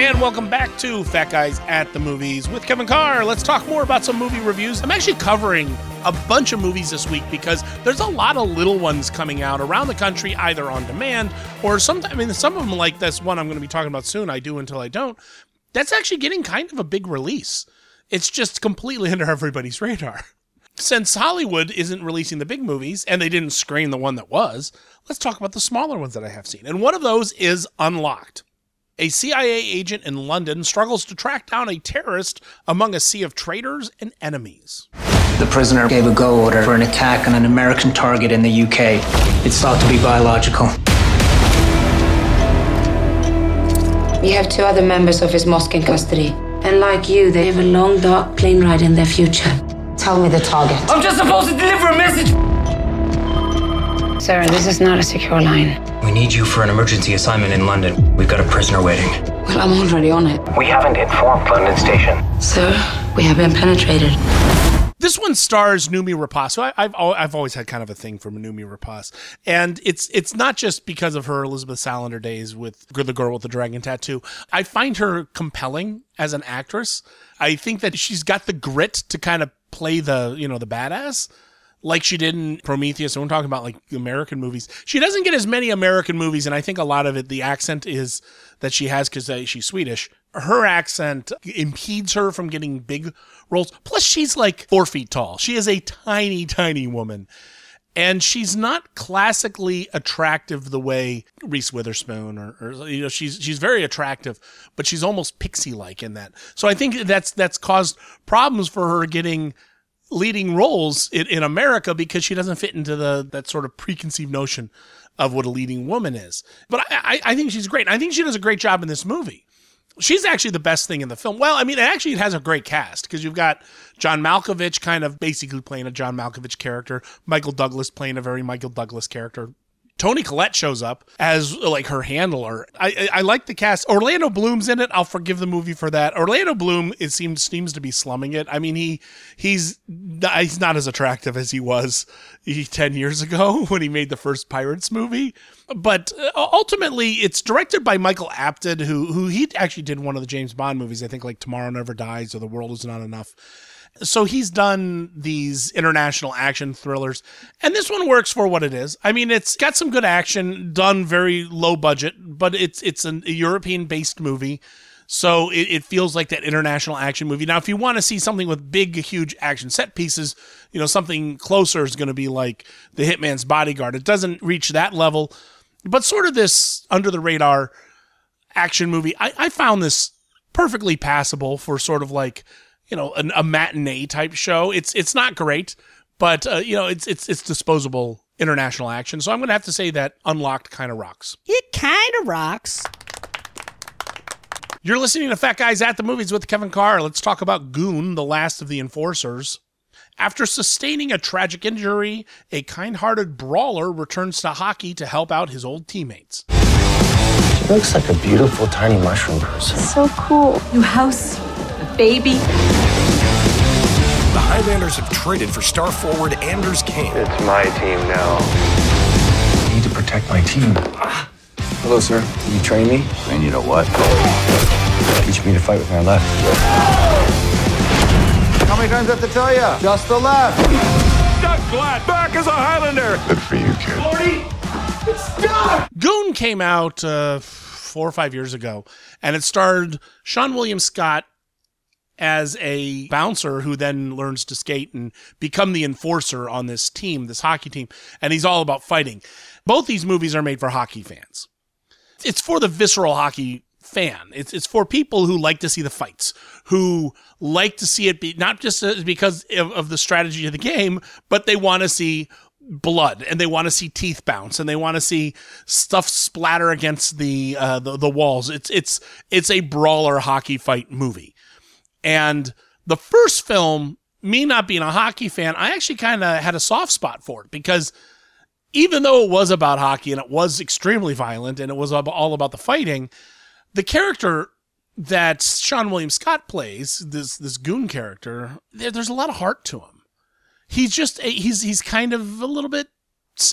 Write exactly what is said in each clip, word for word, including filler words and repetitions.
And welcome back to Fat Guys at the Movies with Kevin Carr. Let's talk more about some movie reviews. I'm actually covering a bunch of movies this week because there's a lot of little ones coming out around the country, either on demand or sometimes, I mean, some of them, like this one I'm going to be talking about soon, I Do Until I Don't, that's actually getting kind of a big release. It's just completely under everybody's radar. Since Hollywood isn't releasing the big movies, and they didn't screen the one that was, let's talk about the smaller ones that I have seen. And one of those is Unlocked. A C I A agent in London struggles to track down a terrorist among a sea of traitors and enemies. The prisoner gave a go order for an attack on an American target in the U K. It's thought to be biological. We have two other members of his mosque in custody. And like you, they have a long, dark plane ride in their future. Tell me the target. I'm just supposed to deliver a message! Sir, this is not a secure line. We need you for an emergency assignment in London. We've got a prisoner waiting. Well, I'm already on it. We haven't informed London Station. Sir, we have been penetrated. This one stars Noomi Rapace. I, I've I've always had kind of a thing for Noomi Rapace, and it's it's not just because of her Elizabeth Salander days with The Girl with the Dragon Tattoo. I find her compelling as an actress. I think that she's got the grit to kind of play the you know the badass, like she did in Prometheus. And we're talking about like American movies. She doesn't get as many American movies, and I think a lot of it, the accent is that she has because uh, she's Swedish. Her accent impedes her from getting big roles. Plus, she's like four feet tall. She is a tiny, tiny woman. And she's not classically attractive the way Reese Witherspoon or, or you know, she's she's very attractive, but she's almost pixie-like in that. So I think that's that's caused problems for her getting leading roles in, in America because she doesn't fit into the that sort of preconceived notion of what a leading woman is. But I, I, I think she's great. I think she does a great job in this movie. She's actually the best thing in the film. Well, I mean, actually, it has a great cast because you've got John Malkovich kind of basically playing a John Malkovich character, Michael Douglas playing a very Michael Douglas character. Toni Collette shows up as like her handler. I, I I like the cast. Orlando Bloom's in it. I'll forgive the movie for that. Orlando Bloom it seems seems to be slumming it. I mean he he's he's not as attractive as he was he, ten years ago when he made the first Pirates movie. But ultimately, it's directed by Michael Apted, who who he actually did one of the James Bond movies. I think like Tomorrow Never Dies or The World Is Not Enough. So he's done these international action thrillers, and this one works for what it is. I mean, it's got some good action, done very low budget, but it's it's an, a European-based movie, so it, it feels like that international action movie. Now, if you want to see something with big, huge action set pieces, you know, something closer is going to be like The Hitman's Bodyguard. It doesn't reach that level, but sort of this under-the-radar action movie. I, I found this perfectly passable for sort of like, you know, an, a matinee type show. It's it's not great, but uh, you know, it's it's it's disposable international action. So I'm going to have to say that Unlocked kind of rocks. It kind of rocks. You're listening to Fat Guys at the Movies with Kevin Carr. Let's talk about Goon, the last of the enforcers. After sustaining a tragic injury, a kind-hearted brawler returns to hockey to help out his old teammates. She looks like a beautiful tiny mushroom person. So cool. New house, a baby. The Highlanders have traded for star forward Anders Kane. It's my team now. I need to protect my team. Hello, sir. Can you train me? And you know what? Teach me to fight with my left. How many times do I have to tell you? Just the left. Doug Glatt back as a Highlander. Good for you, kid. forty. It's done. Goon came out uh, four or five years ago, and it starred Sean William Scott as a bouncer who then learns to skate and become the enforcer on this team, this hockey team, and he's all about fighting. Both these movies are made for hockey fans. It's for the visceral hockey fan. It's it's for people who like to see the fights, who like to see it be not just because of, of the strategy of the game, but they want to see blood and they want to see teeth bounce and they want to see stuff splatter against the, uh, the the walls. It's it's it's a brawler hockey fight movie. And the first film, me not being a hockey fan, I actually kind of had a soft spot for it because even though it was about hockey and it was extremely violent and it was all about the fighting, the character that Sean William Scott plays, this this goon character, there, there's a lot of heart to him. He's just, he's he's kind of a little bit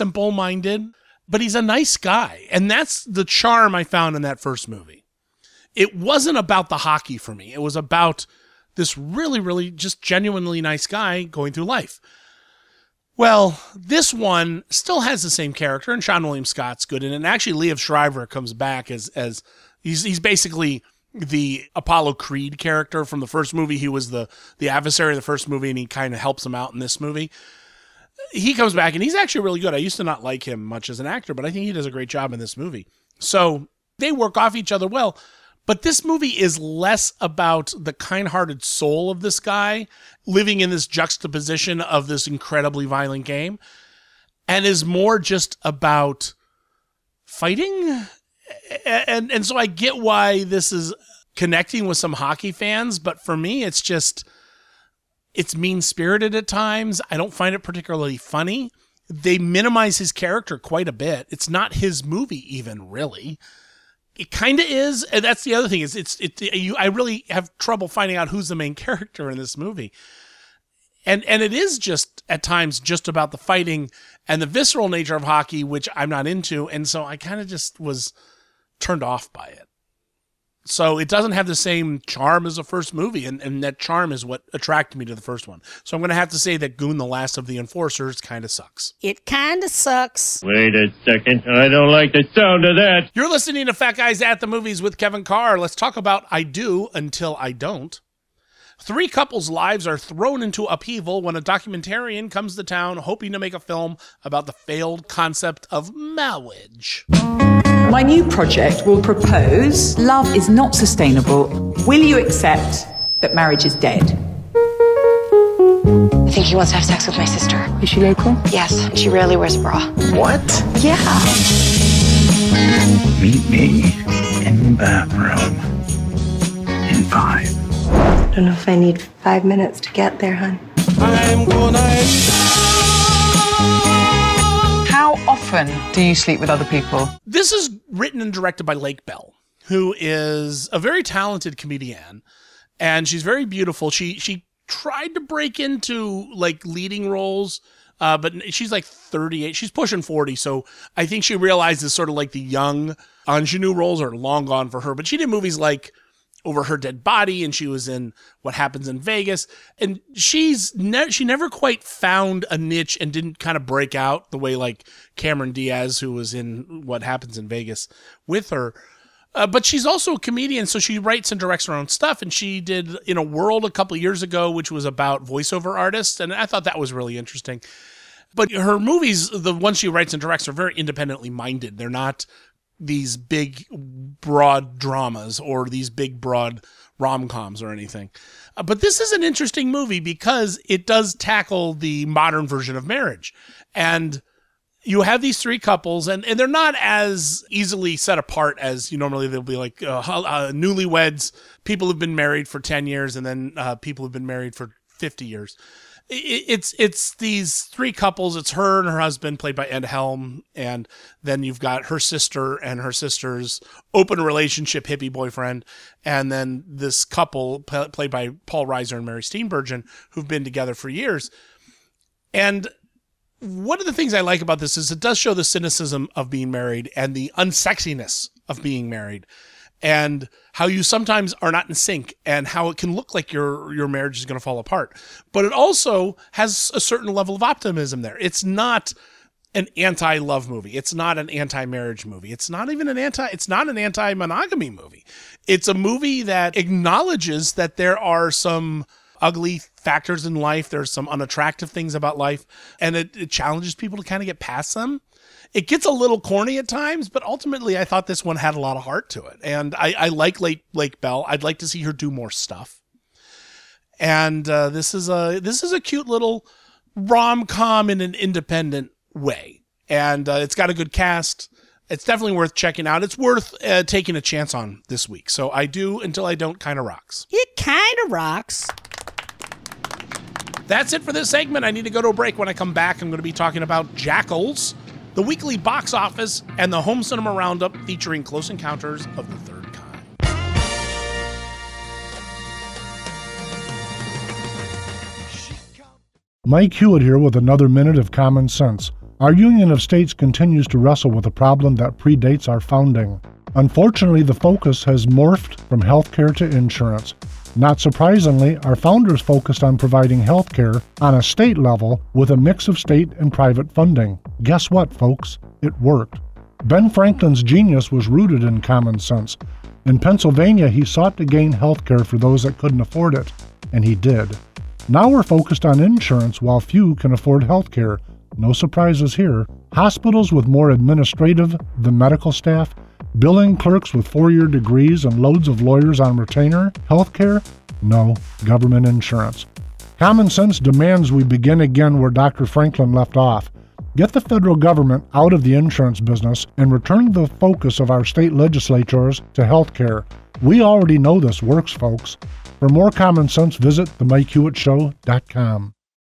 simple-minded, but he's a nice guy. And that's the charm I found in that first movie. it wasn't about the hockey for me. It was about this really, really just genuinely nice guy going through life. Well, this one still has the same character, and Sean William Scott's good in it. And actually, Liev Schreiber comes back as as he's he's basically the Apollo Creed character from the first movie. He was the the adversary of the first movie, and he kind of helps him out in this movie. He comes back, and he's actually really good. I used to not like him much as an actor, but I think he does a great job in this movie. So they work off each other well. But this movie is less about the kind-hearted soul of this guy living in this juxtaposition of this incredibly violent game, and is more just about fighting. And and so I get why this is connecting with some hockey fans, but for me, it's just, it's mean-spirited at times. I don't find it particularly funny. They minimize his character quite a bit. It's not his movie even, really. It kind of is, and that's the other thing is it's it. You, I really have trouble finding out who's the main character in this movie, and and it is just at times just about the fighting and the visceral nature of hockey, which I'm not into, and so I kind of just was turned off by it. So it doesn't have the same charm as the first movie, and, and that charm is what attracted me to the first one. So I'm going to have to say that Goon, the Last of the Enforcers kind of sucks. It kind of sucks. Wait a second. I don't like the sound of that. You're listening to Fat Guys at the Movies with Kevin Carr. Let's talk about I Do Until I Don't. Three couples' lives are thrown into upheaval when a documentarian comes to town hoping to make a film about the failed concept of marriage. My new project will propose love is not sustainable. Will you accept that marriage is dead? I think he wants to have sex with my sister. Is she local? Yes, and she rarely wears a bra. What? Yeah. Meet me in the bathroom in five. I don't know if I need five minutes to get there, hon. I'm gonna... How often do you sleep with other people? This is written and directed by Lake Bell, who is a very talented comedian, and she's very beautiful. She she tried to break into like leading roles, uh, but she's like thirty-eight. She's pushing forty, so I think she realizes sort of like the young ingenue roles are long gone for her. But she did movies like Over Her Dead Body, and she was in What Happens in Vegas, and she's ne- she never quite found a niche and didn't kind of break out the way like Cameron Diaz, who was in What Happens in Vegas with her. Uh, but she's also a comedian, so she writes and directs her own stuff, and she did In a World a couple of years ago, which was about voiceover artists, and I thought that was really interesting. But her movies, the ones she writes and directs, are very independently minded. They're not these big, broad dramas or these big, broad rom-coms or anything. Uh, but this is an interesting movie because it does tackle the modern version of marriage. And you have these three couples, and, and they're not as easily set apart as you normally they'll be like uh, uh, newlyweds, people who've been married for ten years, and then uh, people who've been married for fifty years. It's it's these three couples. It's her and her husband, played by Ed Helm, and then you've got her sister and her sister's open relationship hippie boyfriend, and then this couple played by Paul Reiser and Mary Steenburgen, who've been together for years. And one of the things I like about this is it does show the cynicism of being married and the unsexiness of being married, and how you sometimes are not in sync, and how it can look like your your marriage is going to fall apart. But it also has a certain level of optimism there. It's not an anti-love movie. It's not an anti-marriage movie. It's not even an anti, it's not an anti-monogamy movie. It's a movie that acknowledges that there are some ugly factors in life. There's some unattractive things about life, and it, it challenges people to kind of get past them. It gets a little corny at times, but ultimately I thought this one had a lot of heart to it. And I, I like Lake, Lake Bell. I'd like to see her do more stuff. And uh, this is a this is a cute little rom-com in an independent way. And uh, it's got a good cast. It's definitely worth checking out. It's worth uh, taking a chance on this week. So I Do Until I Don't kind of rocks. It kind of rocks. That's it for this segment. I need to go to a break. When I come back, I'm going to be talking about Jackals, the weekly box office, and the home cinema roundup featuring Close Encounters of the Third Kind. Mike Hewitt here with another minute of common sense. Our Union of States continues to wrestle with a problem that predates our founding. Unfortunately, the focus has morphed from healthcare to insurance. Not surprisingly, our founders focused on providing healthcare on a state level with a mix of state and private funding. Guess what, folks? It worked. Ben Franklin's genius was rooted in common sense. In Pennsylvania, he sought to gain healthcare for those that couldn't afford it, and he did. Now we're focused on insurance while few can afford healthcare. No surprises here. Hospitals with more administrative than medical staff, billing clerks with four-year degrees and loads of lawyers on retainer, healthcare? No, government insurance. Common sense demands we begin again where Doctor Franklin left off. Get the federal government out of the insurance business and return the focus of our state legislatures to healthcare. We already know this works, folks. For more common sense, visit the mike hewitt show dot com.